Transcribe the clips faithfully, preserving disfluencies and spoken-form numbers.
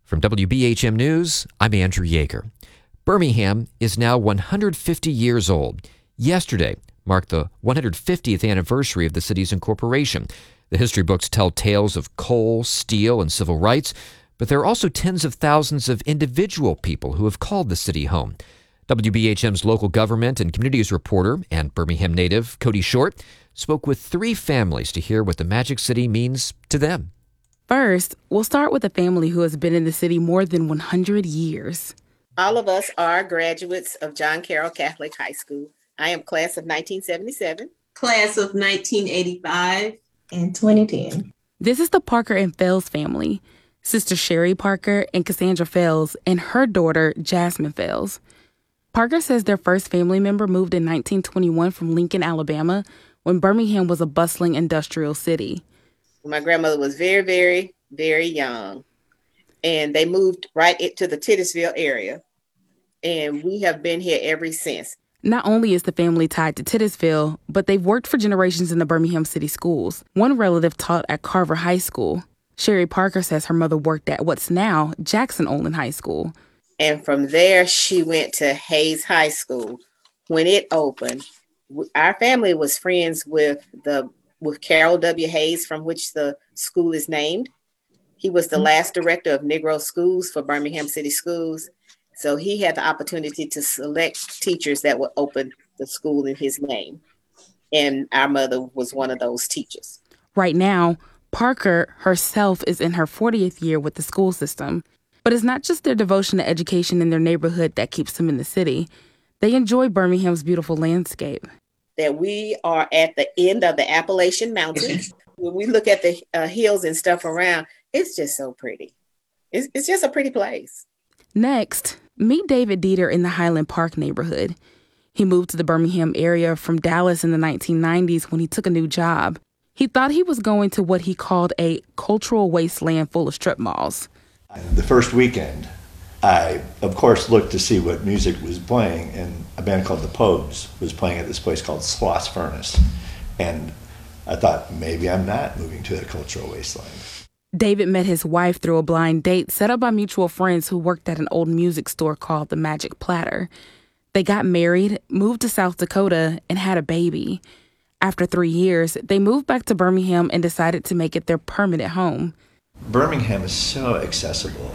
From W B H M News, I'm Andrew Yeager. Birmingham is now one hundred fifty years old. Yesterday marked the one hundred fiftieth anniversary of the city's incorporation. The history books tell tales of coal, steel, and civil rights, but there are also tens of thousands of individual people who have called the city home. W B H M's local government and communities reporter and Birmingham native Cody Short spoke with three families to hear what the Magic City means to them. First, we'll start with a family who has been in the city more than one hundred years. All of us are graduates of John Carroll Catholic High School. I am class of nineteen seventy-seven. Class of nineteen eighty-five. And twenty ten. This is the Parker and Fels family, Sister Sherry Parker and Cassandra Fels, and her daughter, Jasmine Fels. Parker says their first family member moved in nineteen twenty-one from Lincoln, Alabama, when Birmingham was a bustling industrial city. My grandmother was very, very, very young, and they moved right into the Titusville area, and we have been here ever since. Not only is the family tied to Titusville, but they've worked for generations in the Birmingham City schools. One relative taught at Carver High School. Sherry Parker says her mother worked at what's now Jackson Olin High School. And from there, she went to Hayes High School. When it opened, our family was friends with the with Carroll W. Hayes, from which the school is named. He was the last director of Negro schools for Birmingham City Schools. So he had the opportunity to select teachers that would open the school in his name. And our mother was one of those teachers. Right now, Parker herself is in her fortieth year with the school system. But it's not just their devotion to education in their neighborhood that keeps them in the city. They enjoy Birmingham's beautiful landscape. That we are at the end of the Appalachian Mountains. When we look at the uh, hills and stuff around, it's just so pretty. It's, it's just a pretty place. Next, meet David Dieter in the Highland Park neighborhood. He moved to the Birmingham area from Dallas in the nineteen nineties when he took a new job. He thought he was going to what he called a cultural wasteland full of strip malls. The first weekend, I, of course, looked to see what music was playing, and a band called The Pogues was playing at this place called Sloss Furnace. And I thought, maybe I'm not moving to a cultural wasteland. David met his wife through a blind date set up by mutual friends who worked at an old music store called The Magic Platter. They got married, moved to South Dakota, and had a baby. After three years, they moved back to Birmingham and decided to make it their permanent home. Birmingham is so accessible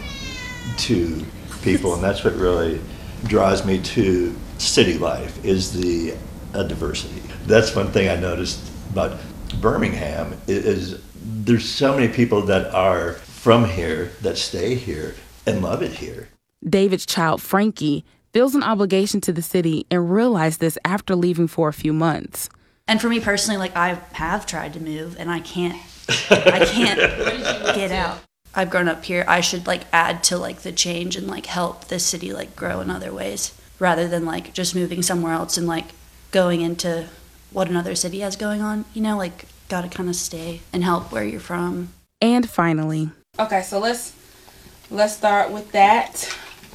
to people, and that's what really draws me to city life, is the uh, diversity. That's one thing I noticed about Birmingham is there's so many people that are from here, that stay here, and love it here. David's child, Frankie, feels an obligation to the city and realized this after leaving for a few months. And for me personally, like, I have tried to move, and I can't, I can't get out. I've grown up here. I should, like, add to, like, the change and, like, help the city, like, grow in other ways, rather than, like, just moving somewhere else and, like, going into what another city has going on. You know, like, gotta kind of stay and help where you're from. And finally. Okay, so let's let's start with that.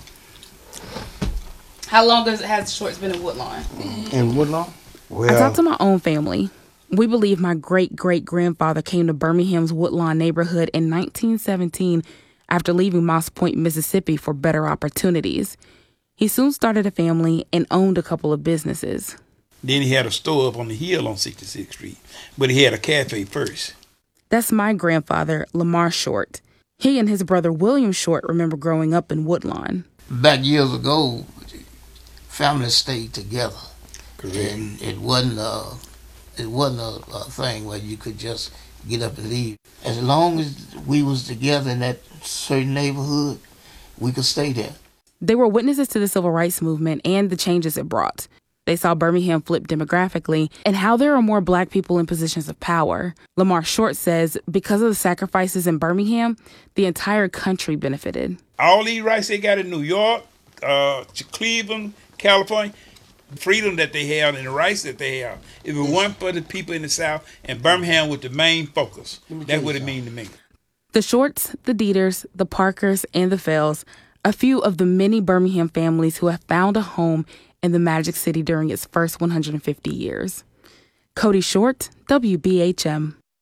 How long has, has Shorts been in Woodlawn? In Woodlawn? Well, I talked to my own family. We believe my great-great-grandfather came to Birmingham's Woodlawn neighborhood in nineteen seventeen after leaving Moss Point, Mississippi for better opportunities. He soon started a family and owned a couple of businesses. Then he had a store up on the hill on sixty-sixth Street, but he had a cafe first. That's my grandfather, Lamar Short. He and his brother, William Short, remember growing up in Woodlawn. Back years ago, families stayed together. Correct. And it wasn't a, it wasn't a, a thing where you could just get up and leave. As long as we was together in that certain neighborhood, we could stay there. They were witnesses to the civil rights movement and the changes it brought. They saw Birmingham flip demographically and how there are more black people in positions of power. Lamar Short says because of the sacrifices in Birmingham, the entire country benefited. All these rights they got in New York, uh, Cleveland, California, freedom that they have and the rights that they have. If it weren't for the people in the South, and Birmingham was the main focus, that's what it mean to me. The Shorts, the Dieters, the Parkers, and the Fels, a few of the many Birmingham families who have found a home in the Magic City during its first one hundred fifty years. Cody Short, W B H M.